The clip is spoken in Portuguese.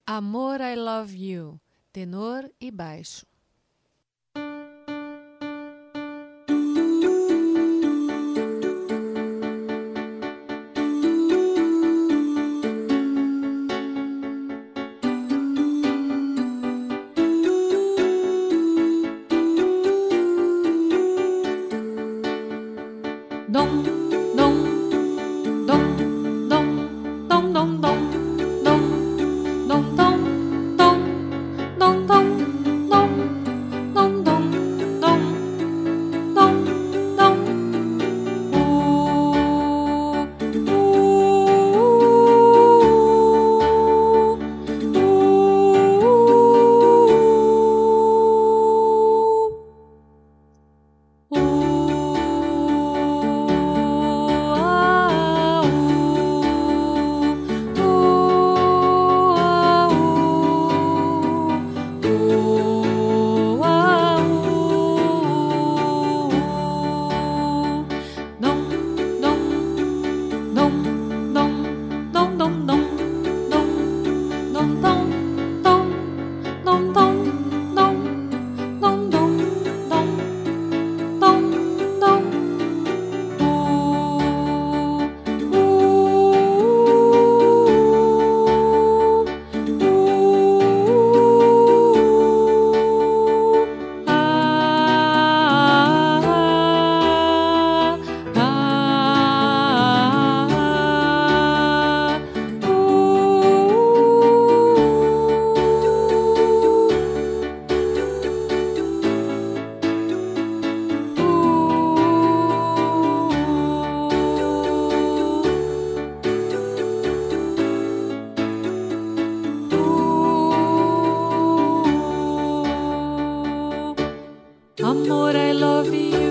Amor, I love you, tenor e baixo. Dom, dom, dom, dom, dom, dom, dom, dom, dom, dom, dom, dom, dom, dom, dom, dom, dom, dom, dom. Amor, I love you.